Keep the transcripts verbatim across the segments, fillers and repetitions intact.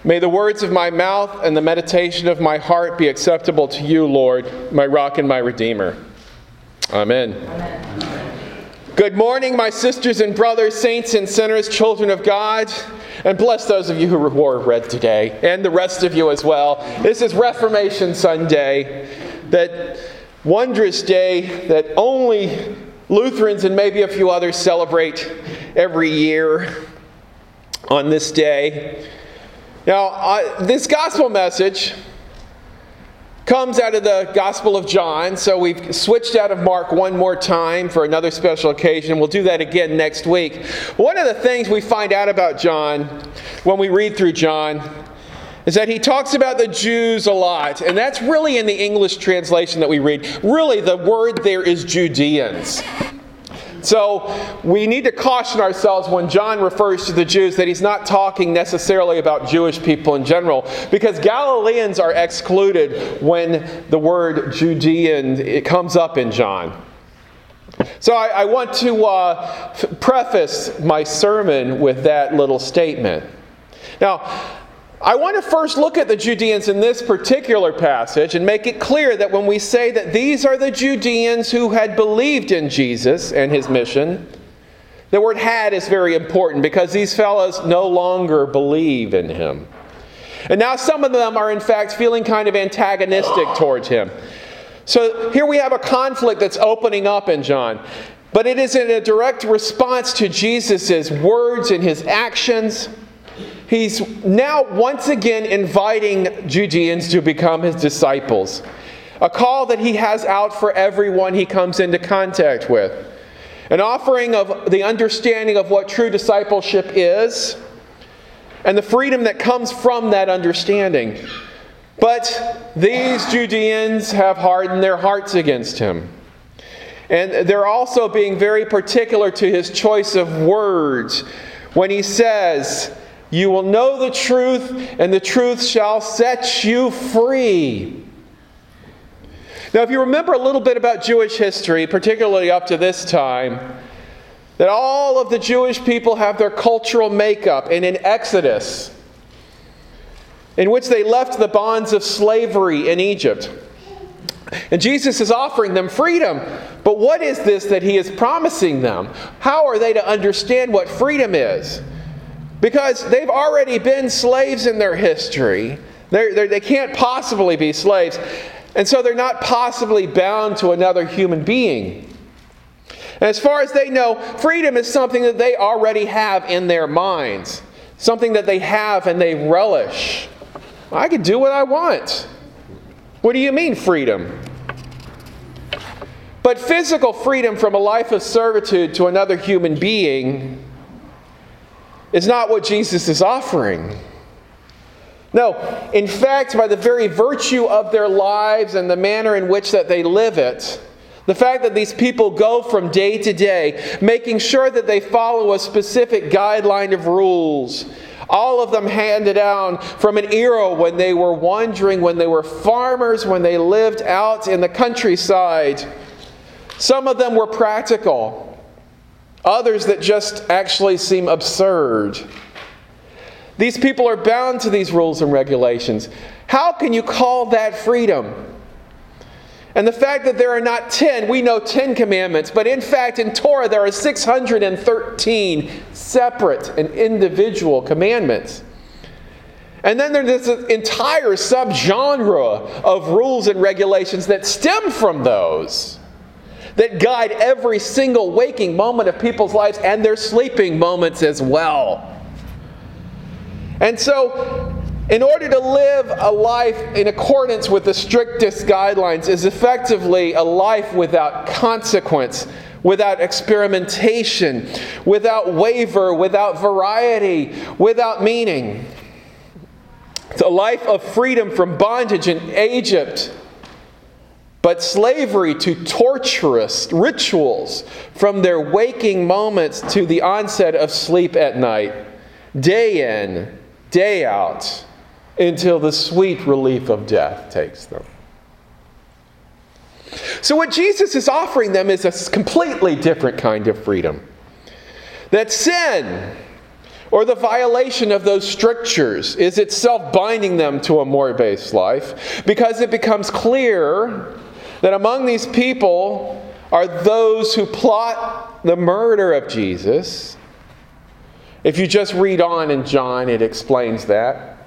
May the words of my mouth and the meditation of my heart be acceptable to you, Lord, my rock and my redeemer. Amen. Amen. Good morning, my sisters and brothers, saints and sinners, children of God. And bless those of you who wore red today, and the rest of you as well. This is Reformation Sunday, that wondrous day that only Lutherans and maybe a few others celebrate every year on this day. Now, uh, this gospel message comes out of the Gospel of John, so we've switched out of Mark one more time for another special occasion. We'll do that again next week. One of the things we find out about John when we read through John is that he talks about the Jews a lot, and that's really in the English translation that we read. Really, the word there is Judeans. So we need to caution ourselves when John refers to the Jews that he's not talking necessarily about Jewish people in general, because Galileans are excluded when the word Judean it comes up in John. So I, I want to uh, f- preface my sermon with that little statement. Now, I want to first look at the Judeans in this particular passage and make it clear that when we say that these are the Judeans who had believed in Jesus and his mission, the word had is very important because these fellows no longer believe in him. And now some of them are in fact feeling kind of antagonistic towards him. So here we have a conflict that's opening up in John. But it is in a direct response to Jesus' words and his actions. He's now once again inviting Judeans to become his disciples. A call that he has out for everyone he comes into contact with. An offering of the understanding of what true discipleship is and the freedom that comes from that understanding. But these Judeans have hardened their hearts against him. And they're also being very particular to his choice of words when he says, "You will know the truth, and the truth shall set you free." Now, if you remember a little bit about Jewish history, particularly up to this time, that all of the Jewish people have their cultural makeup, and in Exodus, in which they left the bonds of slavery in Egypt. And Jesus is offering them freedom. But what is this that he is promising them? How are they to understand what freedom is? Because they've already been slaves in their history. They're, they're, they can't possibly be slaves. And so they're not possibly bound to another human being. And as far as they know, freedom is something that they already have in their minds. Something that they have and they relish. I can do what I want. What do you mean freedom? But physical freedom from a life of servitude to another human being is not what Jesus is offering. No, in fact, by the very virtue of their lives and the manner in which that they live it, the fact that these people go from day to day, making sure that they follow a specific guideline of rules, all of them handed down from an era when they were wandering, when they were farmers, when they lived out in the countryside. Some of them were practical. Others that just actually seem absurd. These people are bound to these rules and regulations. How can you call that freedom? And the fact that there are not ten, we know ten commandments, but in fact in Torah there are six hundred thirteen separate and individual commandments. And then there's this entire subgenre of rules and regulations that stem from those, that guide every single waking moment of people's lives and their sleeping moments as well. And so, in order to live a life in accordance with the strictest guidelines is effectively a life without consequence, without experimentation, without waver, without variety, without meaning. It's a life of freedom from bondage in Egypt, but slavery to torturous rituals from their waking moments to the onset of sleep at night, day in, day out, until the sweet relief of death takes them. So what Jesus is offering them is a completely different kind of freedom. That sin, or the violation of those strictures is itself binding them to a more base life, because it becomes clear that among these people are those who plot the murder of Jesus. If you just read on in John, it explains that.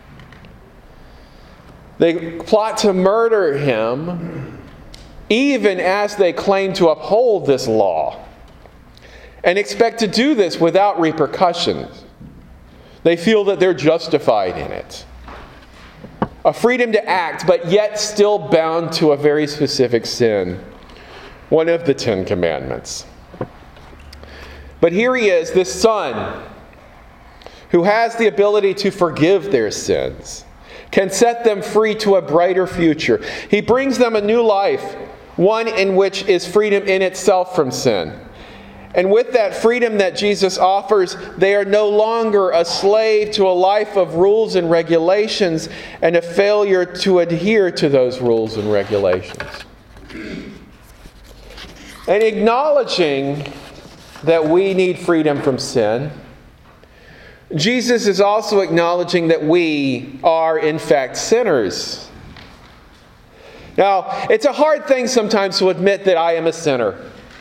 They plot to murder him even as they claim to uphold this law, and expect to do this without repercussions. They feel that they're justified in it. A freedom to act, but yet still bound to a very specific sin. One of the Ten Commandments. But here he is, this Son, who has the ability to forgive their sins, can set them free to a brighter future. He brings them a new life, one in which is freedom in itself from sin. And with that freedom that Jesus offers, they are no longer a slave to a life of rules and regulations and a failure to adhere to those rules and regulations. And acknowledging that we need freedom from sin, Jesus is also acknowledging that we are, in fact, sinners. Now, it's a hard thing sometimes to admit that I am a sinner.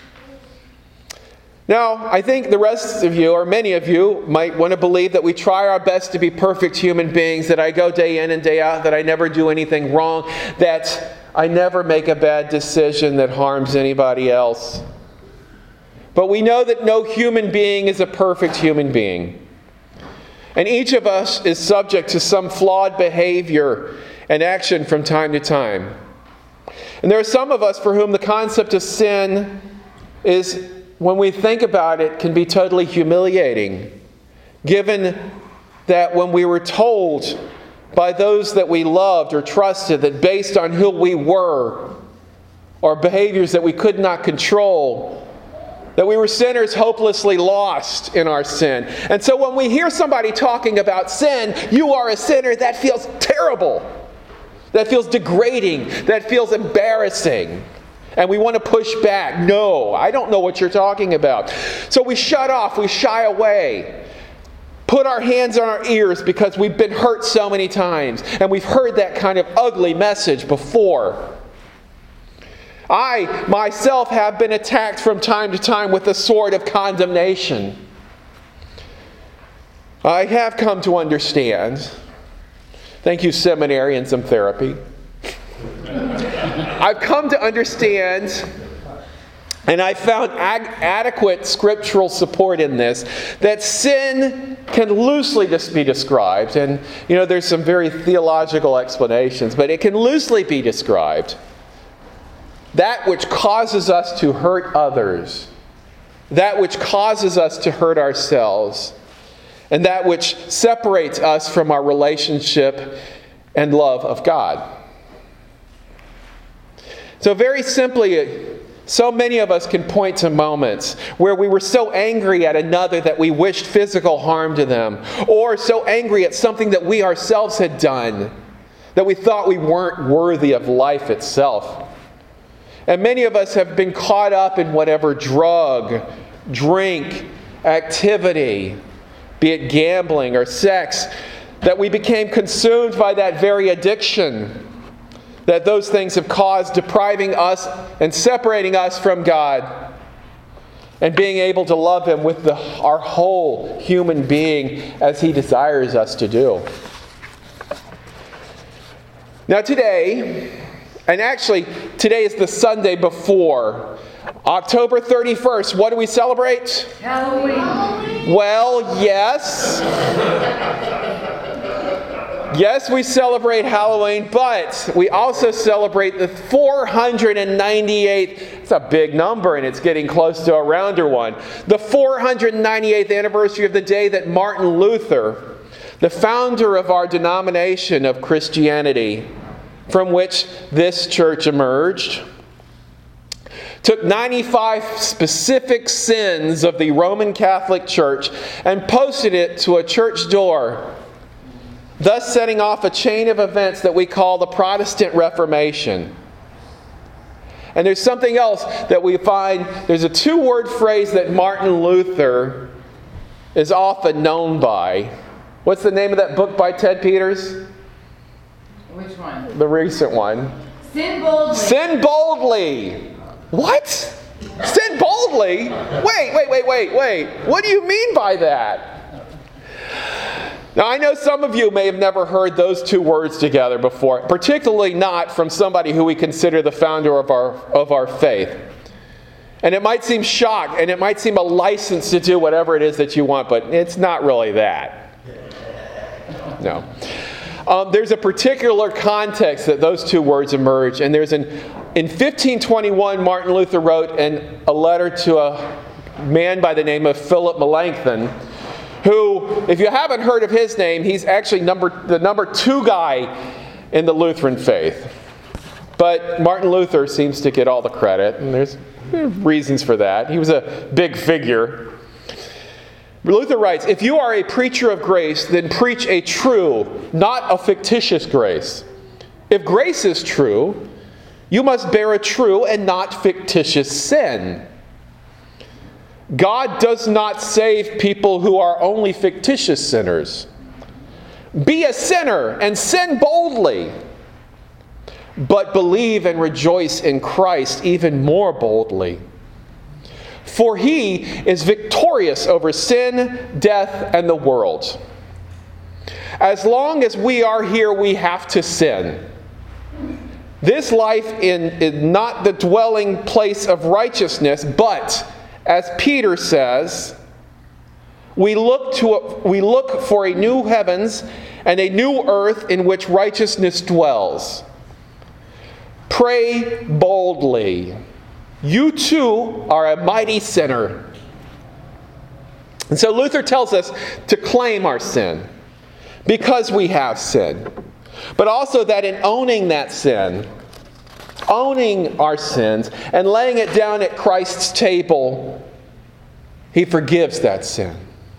Now, I think the rest of you, or many of you, might want to believe that we try our best to be perfect human beings, that I go day in and day out, that I never do anything wrong, that I never make a bad decision that harms anybody else. But we know that no human being is a perfect human being. And each of us is subject to some flawed behavior and action from time to time. And there are some of us for whom the concept of sin is, when we think about it, can be totally humiliating, given that when we were told by those that we loved or trusted that based on who we were or behaviors that we could not control, that we were sinners hopelessly lost in our sin. And so when we hear somebody talking about sin, you are a sinner, that feels terrible. That feels degrading. That feels embarrassing. And we want to push back. No, I don't know what you're talking about. So we shut off, we shy away. Put our hands on our ears because we've been hurt so many times. And we've heard that kind of ugly message before. I, myself, have been attacked from time to time with the sword of condemnation. I have come to understand. Thank you, seminary and some therapy. I've come to understand, and I found ag- adequate scriptural support in this, that sin can loosely just be described. And, you know, there's some very theological explanations, but it can loosely be described. That which causes us to hurt others, that which causes us to hurt ourselves, and that which separates us from our relationship and love of God. So very simply, so many of us can point to moments where we were so angry at another that we wished physical harm to them, or so angry at something that we ourselves had done that we thought we weren't worthy of life itself. And many of us have been caught up in whatever drug, drink, activity, be it gambling or sex, that we became consumed by that very addiction that those things have caused, depriving us and separating us from God and being able to love Him with the, our whole human being as He desires us to do. Now today, and actually today is the Sunday before, October thirty-first, what do we celebrate? Halloween. Well, yes. Yes, we celebrate Halloween, but we also celebrate the four hundred ninety-eighth, it's a big number and it's getting close to a rounder one, the four hundred ninety-eighth anniversary of the day that Martin Luther, the founder of our denomination of Christianity, from which this church emerged, took ninety-five specific sins of the Roman Catholic Church and posted it to a church door, thus setting off a chain of events that we call the Protestant Reformation. And there's something else that we find, there's a two-word phrase that Martin Luther is often known by. What's the name of that book by Ted Peters? Which one? The recent one. Sin boldly. Sin boldly. What? Sin boldly? Wait, wait, wait, wait, wait. What do you mean by that? Now, I know some of you may have never heard those two words together before, particularly not from somebody who we consider the founder of our, of our faith. And it might seem shocked, and it might seem a license to do whatever it is that you want, but it's not really that. No. Um, there's a particular context that those two words emerge, and there's an in fifteen twenty-one, Martin Luther wrote an, a letter to a man by the name of Philip Melanchthon, who, if you haven't heard of his name, he's actually number, the number two guy in the Lutheran faith. But Martin Luther seems to get all the credit, and there's reasons for that. He was a big figure. Luther writes, "If you are a preacher of grace, then preach a true, not a fictitious grace. If grace is true, you must bear a true and not fictitious sin. God does not save people who are only fictitious sinners. Be a sinner and sin boldly, but believe and rejoice in Christ even more boldly. For He is victorious over sin, death, and the world. As long as we are here, we have to sin. This life in, is not the dwelling place of righteousness, but, as Peter says, we look to a, we look for a new heavens and a new earth in which righteousness dwells. Pray boldly. You too are a mighty sinner." And so Luther tells us to claim our sin because we have sin. But also that in owning that sin, owning our sins, and laying it down at Christ's table, He forgives that sin.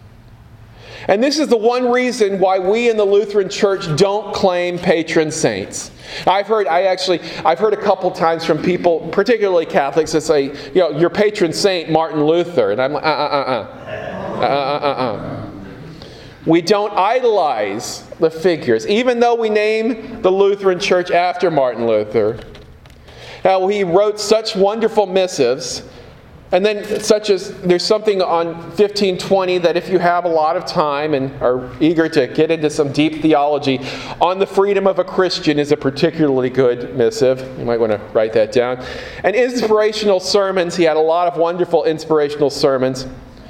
And this is the one reason why we in the Lutheran Church don't claim patron saints. I've heard, I actually, I've heard a couple times from people, particularly Catholics, that say, you know, your patron saint, Martin Luther. And I'm like, uh, uh, uh, uh, uh, uh, uh, uh. We don't idolize the figures, even though we name the Lutheran Church after Martin Luther. Now, he wrote such wonderful missives. And then such as, there's something on fifteen twenty that if you have a lot of time and are eager to get into some deep theology, On the Freedom of a Christian is a particularly good missive. You might want to write that down. And inspirational sermons, he had a lot of wonderful inspirational sermons.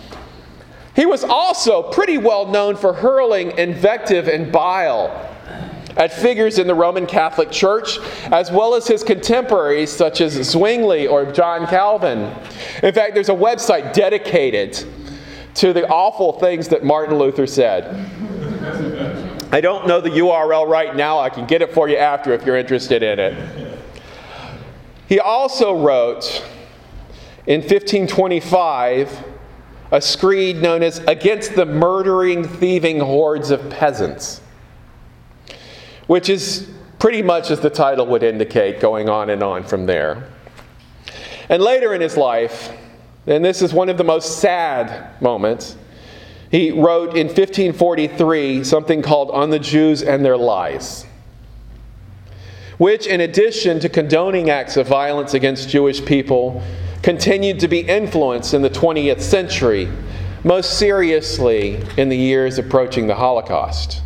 He was also pretty well known for hurling invective and bile at figures in the Roman Catholic Church, as well as his contemporaries such as Zwingli or John Calvin. In fact, there's a website dedicated to the awful things that Martin Luther said. I don't know the U R L right now. I can get it for you after if you're interested in it. He also wrote in fifteen twenty-five a screed known as "Against the Murdering, Thieving Hordes of Peasants," which is pretty much, as the title would indicate, going on and on from there. And later in his life, and this is one of the most sad moments, he wrote in fifteen forty-three something called On the Jews and Their Lies, which, in addition to condoning acts of violence against Jewish people, continued to be influenced in the twentieth century, most seriously in the years approaching the Holocaust.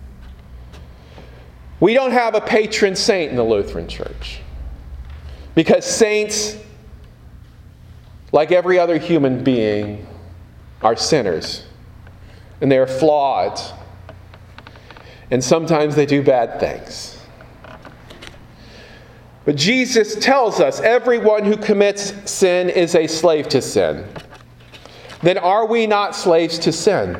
We don't have a patron saint in the Lutheran Church because saints, like every other human being, are sinners. And they are flawed. And sometimes they do bad things. But Jesus tells us everyone who commits sin is a slave to sin. Then are we not slaves to sin?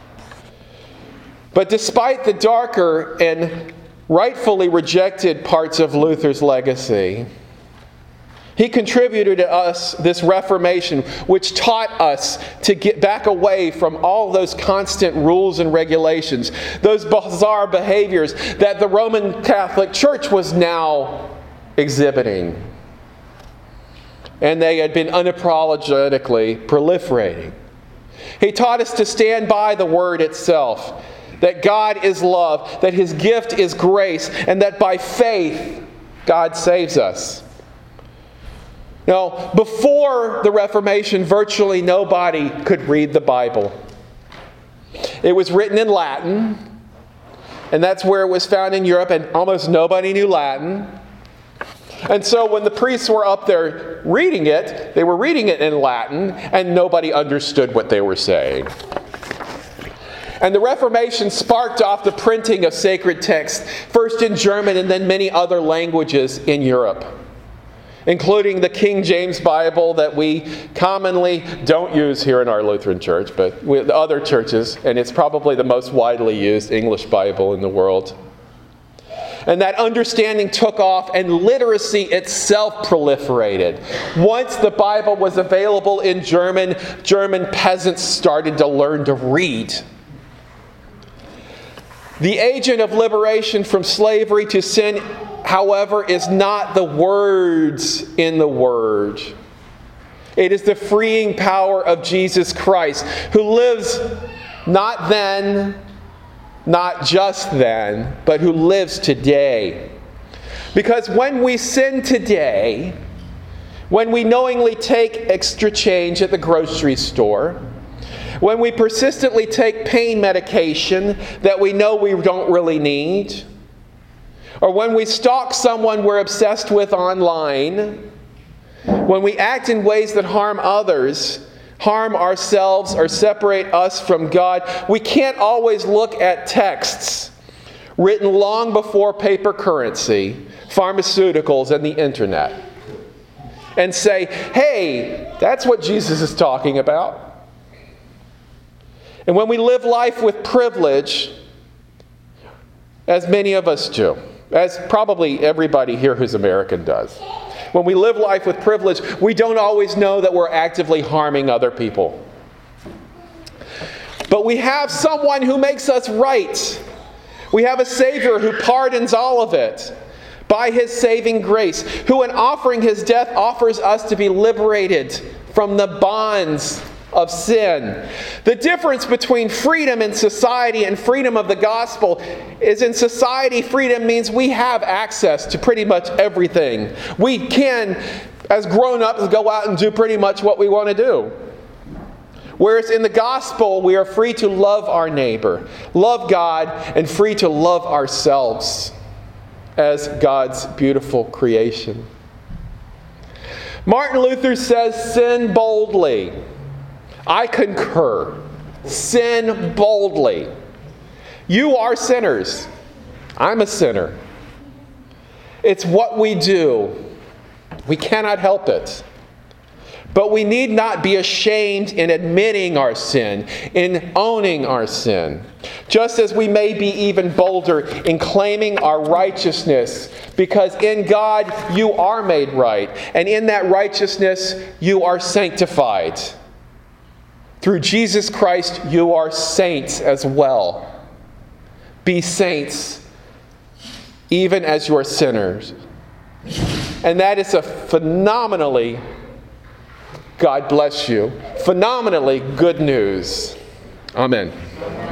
But despite the darker and rightfully rejected parts of Luther's legacy, he contributed to us this Reformation, which taught us to get back away from all those constant rules and regulations, those bizarre behaviors that the Roman Catholic Church was now exhibiting. And they had been unapologetically proliferating. He taught us to stand by the Word itself, that God is love, that His gift is grace, and that by faith, God saves us. Now, before the Reformation, virtually nobody could read the Bible. It was written in Latin, and that's where it was found in Europe, and almost nobody knew Latin. And so when the priests were up there reading it, they were reading it in Latin, and nobody understood what they were saying. And the Reformation sparked off the printing of sacred texts, first in German and then many other languages in Europe, including the King James Bible that we commonly don't use here in our Lutheran church, but with other churches, and it's probably the most widely used English Bible in the world. And that understanding took off, and literacy itself proliferated. Once the Bible was available in German, German peasants started to learn to read. The agent of liberation from slavery to sin, however, is not the words in the Word. It is the freeing power of Jesus Christ, who lives not then, not just then, but who lives today. Because when we sin today, when we knowingly take extra change at the grocery store, when we persistently take pain medication that we know we don't really need, or when we stalk someone we're obsessed with online, when we act in ways that harm others, harm ourselves, or separate us from God, we can't always look at texts written long before paper currency, pharmaceuticals, and the internet and say, hey, that's what Jesus is talking about. And when we live life with privilege, as many of us do, as probably everybody here who's American does, when we live life with privilege, we don't always know that we're actively harming other people. But we have someone who makes us right. We have a Savior who pardons all of it by His saving grace, who in offering His death offers us to be liberated from the bonds of sin. The difference between freedom in society and freedom of the gospel is, in society, freedom means we have access to pretty much everything. We can, as grown-ups, go out and do pretty much what we want to do. Whereas in the gospel, we are free to love our neighbor, love God, and free to love ourselves as God's beautiful creation. Martin Luther says, sin boldly. I concur. Sin boldly. You are sinners. I'm a sinner. It's what we do. We cannot help it. But we need not be ashamed in admitting our sin, in owning our sin. Just as we may be even bolder in claiming our righteousness, because in God you are made right, and in that righteousness you are sanctified. Through Jesus Christ, you are saints as well. Be saints, even as you are sinners. And that is a phenomenally, God bless you, phenomenally good news. Amen.